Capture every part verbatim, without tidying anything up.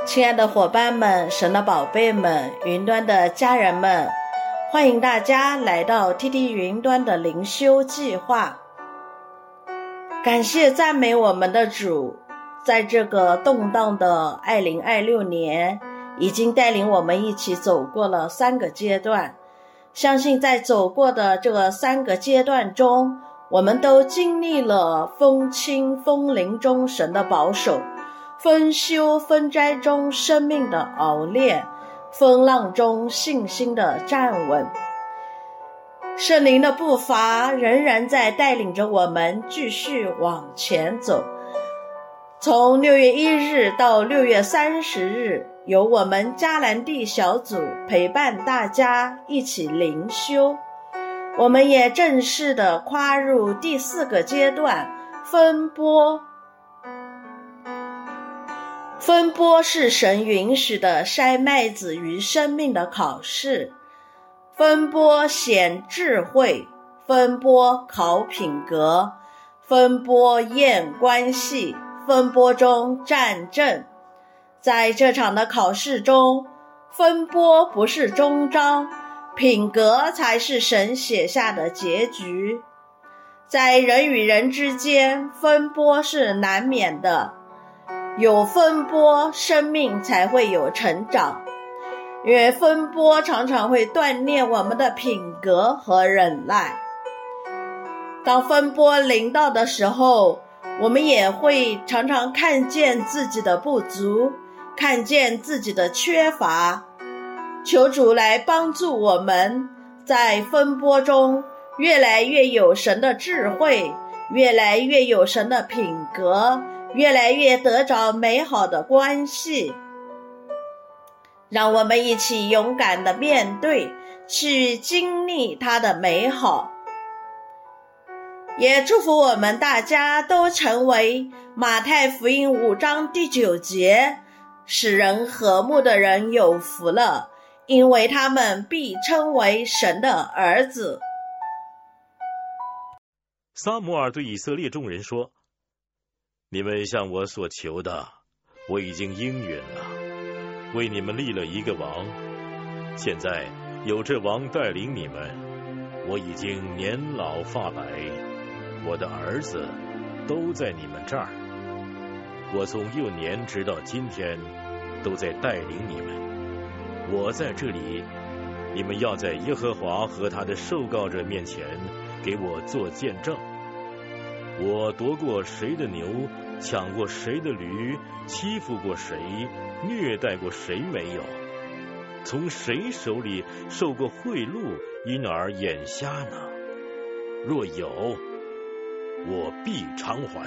亲爱的伙伴们，神的宝贝们，云端的家人们，欢迎大家来到 T T 云端的灵修计划。感谢赞美我们的主，在这个动荡的二零二六年，已经带领我们一起走过了三个阶段。相信在走过的这个三个阶段中，我们都经历了风轻风临中神的保守，风休风灾中生命的熬炼，风浪中信心的站稳。圣灵的步伐仍然在带领着我们继续往前走。从六月一日到六月三十日，由我们迦南地小组陪伴大家一起灵修。我们也正式的跨入第四个阶段，风波。风波是神允许的筛麦子与生命的考试，风波显智慧，风波考品格，风波验关系，风波中战阵。在这场的考试中，风波不是终章，品格才是神写下的结局。在人与人之间，风波是难免的，有风波，生命才会有成长。因为风波常常会锻炼我们的品格和忍耐。当风波临到的时候，我们也会常常看见自己的不足，看见自己的缺乏。求主来帮助我们，在风波中越来越有神的智慧，越来越有神的品格，越来越得着美好的关系。让我们一起勇敢地面对，去经历它的美好。也祝福我们大家都成为马太福音五章第九节，使人和睦的人有福了，因为他们必称为神的儿子。 撒母耳对以色列众人说，你们向我所求的，我已经应允了，为你们立了一个王。现在有这王带领你们，我已经年老发白，我的儿子都在你们这儿。我从幼年直到今天都在带领你们。我在这里，你们要在耶和华和他的受膏者面前给我做见证。我夺过谁的牛，抢过谁的驴，欺负过谁，虐待过谁没有？从谁手里受过贿赂，因而眼瞎呢？若有，我必偿还。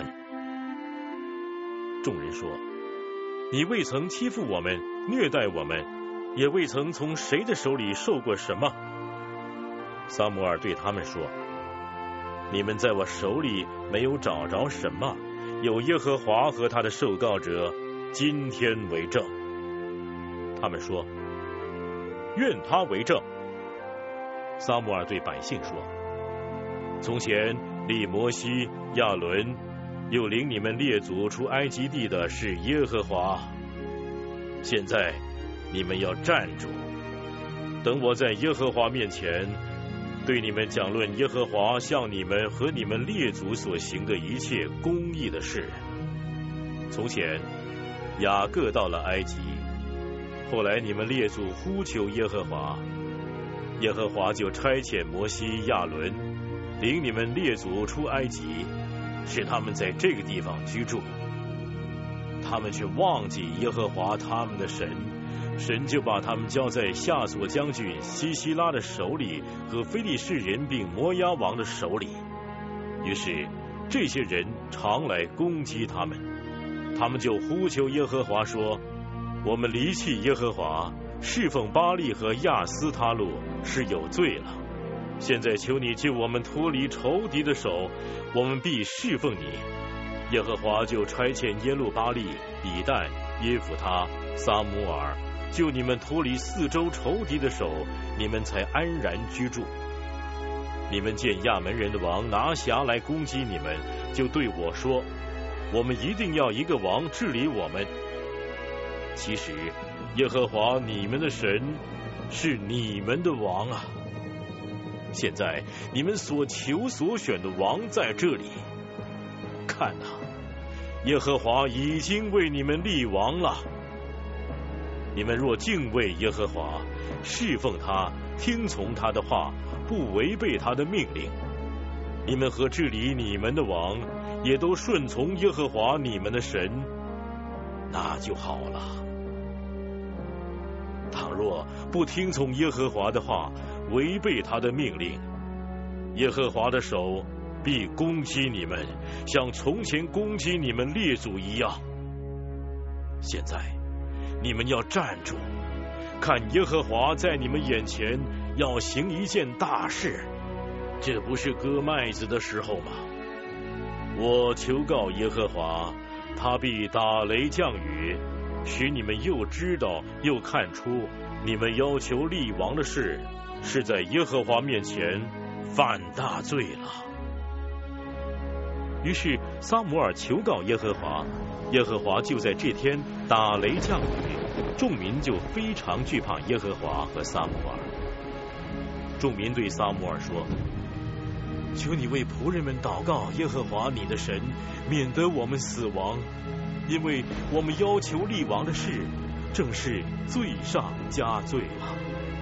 众人说，你未曾欺负我们，虐待我们，也未曾从谁的手里受过什么。撒母耳对他们说，你们在我手里没有找着什么，有耶和华和他的受膏者今天为证。他们说，愿他为证。撒母耳对百姓说，从前立摩西、亚伦，又领你们列祖出埃及地的是耶和华。现在你们要站住，等我在耶和华面前对你们讲论耶和华向你们和你们列祖所行的一切公义的事。从前雅各到了埃及，后来你们列祖呼求耶和华，耶和华就差遣摩西、亚伦领你们列祖出埃及，使他们在这个地方居住。他们却忘记耶和华他们的神，神就把他们交在夏索将军西西拉的手里和非利士人并摩押王的手里。于是这些人常来攻击他们，他们就呼求耶和华说，我们离弃耶和华，侍奉巴力和亚斯他路是有罪了。现在求你救我们脱离仇敌的手，我们必侍奉你。耶和华就差遣耶路巴力、比但、耶弗他、撒母耳，救你们脱离四周仇敌的手，你们才安然居住。你们见亚门人的王拿辖来攻击你们，就对我说，我们一定要一个王治理我们。 其实耶和华你们的神是你们的王啊！现在你们所求所选的王在这里，看啊，耶和华已经为你们立王了。你们若敬畏耶和华，侍奉他，听从他的话，不违背他的命令，你们和治理你们的王也都顺从耶和华你们的神，那就好了。倘若不听从耶和华的话，违背他的命令，耶和华的手必攻击你们，像从前攻击你们列祖一样。现在你们要站住，看耶和华在你们眼前要行一件大事，这不是割麦子的时候吗？我求告耶和华，他必打雷降雨，使你们又知道又看出，你们要求立王的事是在耶和华面前犯大罪了。于是撒母耳求告耶和华，耶和华就在这天打雷降雨，众民就非常惧怕耶和华和撒母耳。众民对撒母耳说：求你为仆人们祷告耶和华你的神，免得我们死亡，因为我们要求立王的事正是罪上加罪了。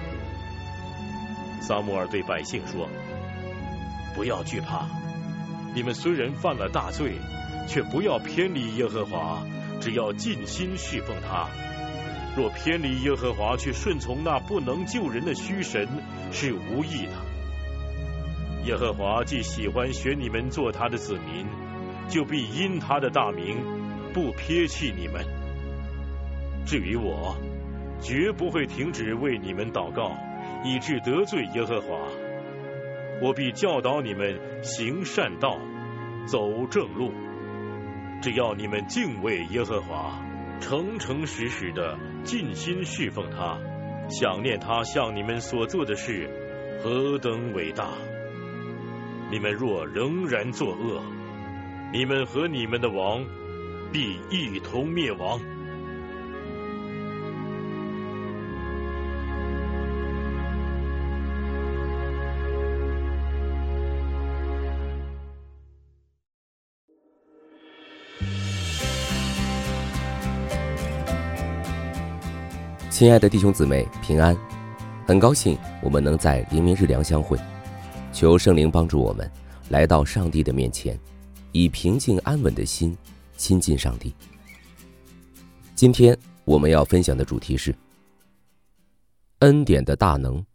撒母耳对百姓说：不要惧怕，你们虽然犯了大罪，却不要偏离耶和华，只要尽心侍奉他。若偏离耶和华，去顺从那不能救人的虚神，是无益的。耶和华既喜欢选你们做他的子民，就必因他的大名不撇弃你们。至于我，绝不会停止为你们祷告，以致得罪耶和华。我必教导你们行善道，走正路。只要你们敬畏耶和华，诚诚实实的尽心侍奉他，想念他向你们所做的事何等伟大。你们若仍然作恶，你们和你们的王必一同灭亡。 亲爱的弟兄姊妹，平安！很高兴我们能在灵明日良相会，求圣灵帮助我们来到上帝的面前，以平静安稳的心亲近上帝。今天我们要分享的主题是恩典的大能。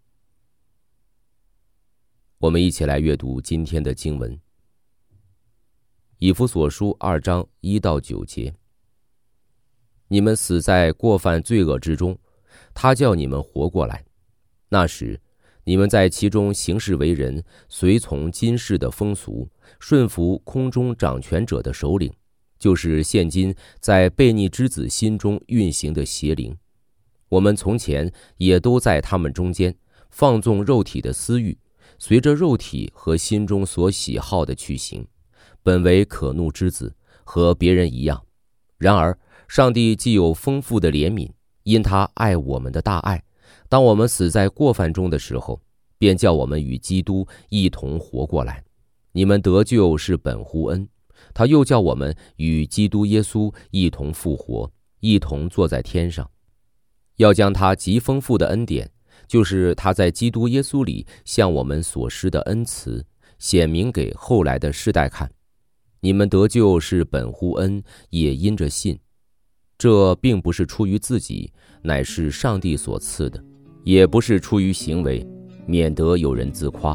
我们一起来阅读今天的经文，以弗所书二章一到九节。你们死在过犯罪恶之中，他叫你们活过来。那时你们在其中行事为人，随从今世的风俗，顺服空中掌权者的首领，就是现今在悖逆之子心中运行的邪灵。我们从前也都在他们中间，放纵肉体的私欲，随着肉体和心中所喜好的去行，本为可怒之子，和别人一样。然而上帝既有丰富的怜悯，因他爱我们的大爱，当我们死在过犯中的时候，便叫我们与基督一同活过来。你们得救是本乎恩，他又叫我们与基督耶稣一同复活，一同坐在天上，要将他极丰富的恩典，就是他在基督耶稣里向我们所施的恩慈，显明给后来的世代看。你们得救是本乎恩，也因着信。这并不是出于自己，乃是上帝所赐的，也不是出于行为，免得有人自夸。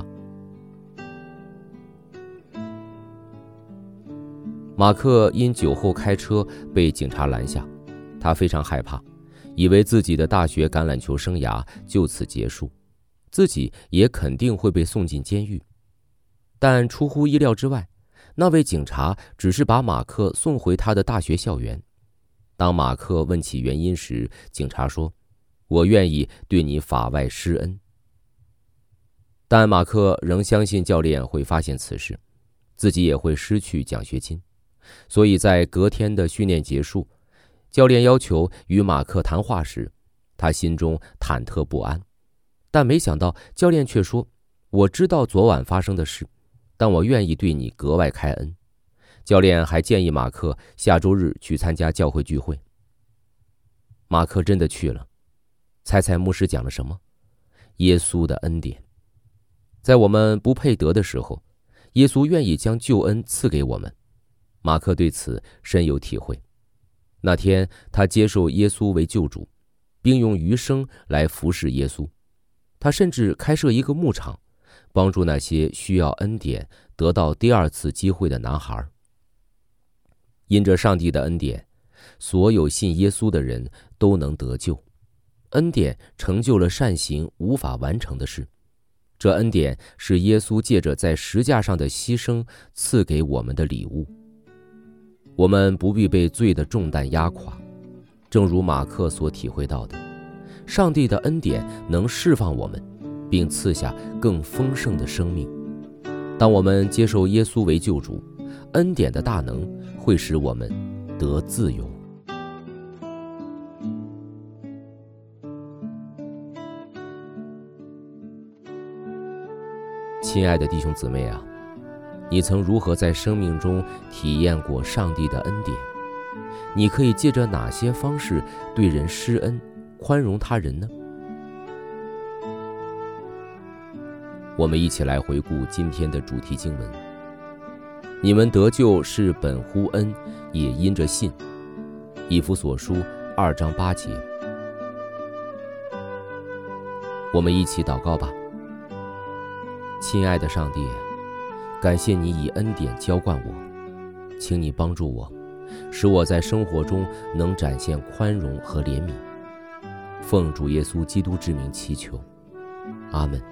马克因酒后开车被警察拦下，他非常害怕，以为自己的大学橄榄球生涯就此结束，自己也肯定会被送进监狱。但出乎意料之外，那位警察只是把马克送回他的大学校园。当马克问起原因时，警察说：我愿意对你法外施恩。但马克仍相信教练会发现此事，自己也会失去奖学金，所以在隔天的训练结束， 教练要求与马克谈话时，他心中忐忑不安，但没想到教练却说：我知道昨晚发生的事，但我愿意对你格外开恩。教练还建议马克下周日去参加教会聚会。马克真的去了。猜猜牧师讲了什么？耶稣的恩典。在我们不配得的时候，耶稣愿意将救恩赐给我们。马克对此深有体会。那天他接受耶稣为救主，并用余生来服侍耶稣。他甚至开设一个牧场，帮助那些需要恩典得到第二次机会的男孩。因着上帝的恩典，所有信耶稣的人都能得救。恩典成就了善行无法完成的事。这恩典是耶稣借着在十架上的牺牲赐给我们的礼物。我们不必被罪的重担压垮。正如马克所体会到的，上帝的恩典能释放我们，并赐下更丰盛的生命。当我们接受耶稣为救主，恩典的大能会使我们得自由。亲爱的弟兄姊妹啊，你曾如何在生命中体验过上帝的恩典？你可以借着哪些方式对人施恩，宽容他人呢？我们一起来回顾今天的主题经文。你们得救是本乎恩，也因着信。以弗所书二章八节。我们一起祷告吧。亲爱的上帝，感谢你以恩典浇灌我，请你帮助我，使我在生活中能展现宽容和怜悯。奉主耶稣基督之名祈求，阿们。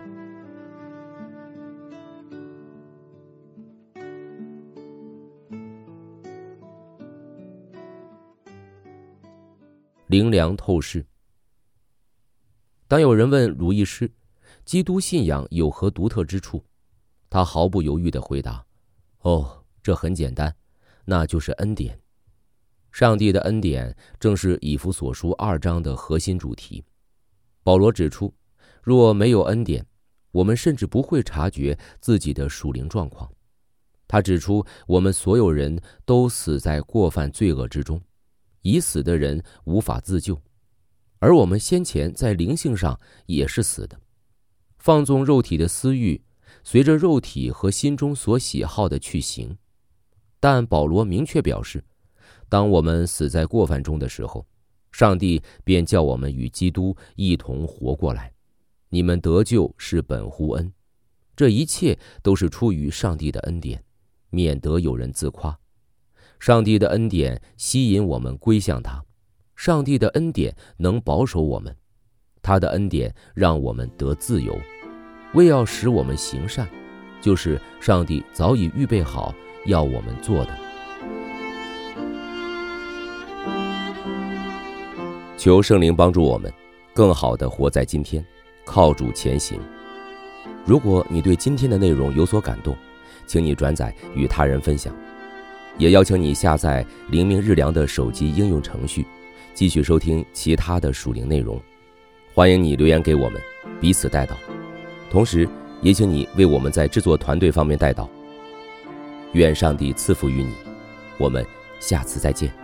灵粮透视。当有人问鲁易师，基督信仰有何独特之处？他毫不犹豫地回答：哦，这很简单，那就是恩典。上帝的恩典正是以弗所书二章的核心主题。保罗指出，若没有恩典，我们甚至不会察觉自己的属灵状况。他指出，我们所有人都死在过犯罪恶之中，已死的人无法自救，而我们先前在灵性上也是死的，放纵肉体的私欲，随着肉体和心中所喜好的去行。但保罗明确表示，当我们死在过犯中的时候，上帝便叫我们与基督一同活过来。你们得救是本乎恩，这一切都是出于上帝的恩典，免得有人自夸。上帝的恩典吸引我们归向他，上帝的恩典能保守我们，他的恩典让我们得自由，为要使我们行善，就是上帝早已预备好要我们做的。求圣灵帮助我们更好地活在今天，靠主前行。如果你对今天的内容有所感动，请你转载与他人分享，也邀请你下载灵命日粮的手机应用程序，继续收听其他的属灵内容。欢迎你留言给我们，彼此代祷，同时也请你为我们在制作团队方面代祷。愿上帝赐福于你，我们下次再见。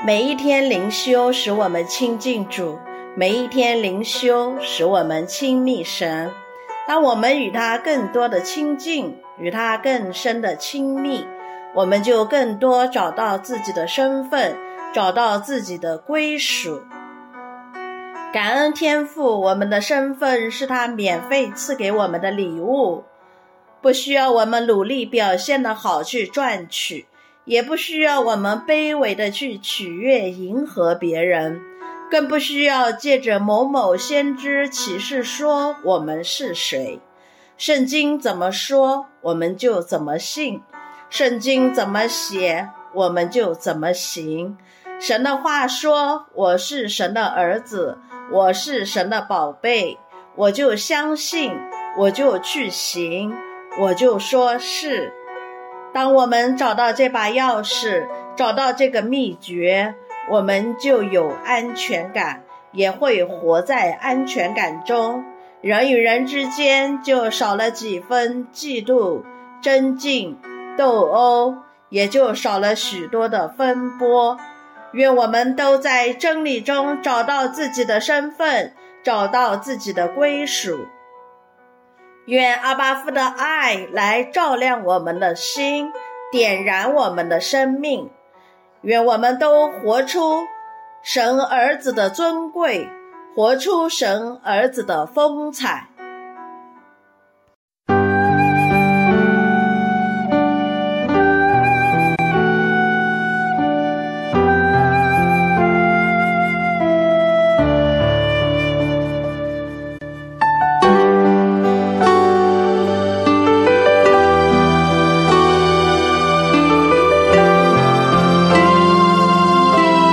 每一天灵修使我们亲近主，每一天灵修使我们亲密神。当我们与他更多的亲近，与他更深的亲密，我们就更多找到自己的身份，找到自己的归属。感恩天父，我们的身份是他免费赐给我们的礼物，不需要我们努力表现得好去赚取，也不需要我们卑微的去取悦迎合别人，更不需要借着某某先知启示说我们是谁。圣经怎么说我们就怎么信，圣经怎么写我们就怎么行。神的话说我是神的儿子，我是神的宝贝，我就相信，我就去行，我就说是。当我们找到这把钥匙，找到这个秘诀，我们就有安全感，也会活在安全感中。人与人之间就少了几分嫉妒、争竞、斗殴，也就少了许多的分拨。愿我们都在真理中找到自己的身份，找到自己的归属。愿阿爸父的爱来照亮我们的心，点燃我们的生命。愿我们都活出神儿子的尊贵，活出神儿子的风采。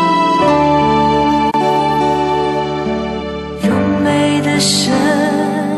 荣美的神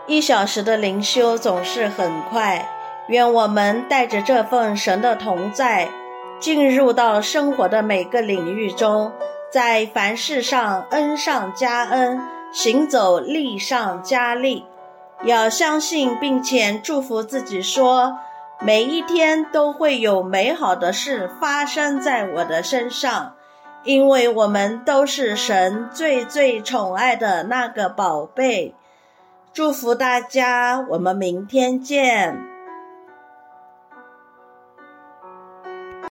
一小时的灵修总是很快，愿我们带着这份神的同在，进入到生活的每个领域中，在凡事上恩上加恩，行走力上加力。要相信并且祝福自己说，每一天都会有美好的事发生在我的身上，因为我们都是神最最宠爱的那个宝贝。祝福大家，我们明天见。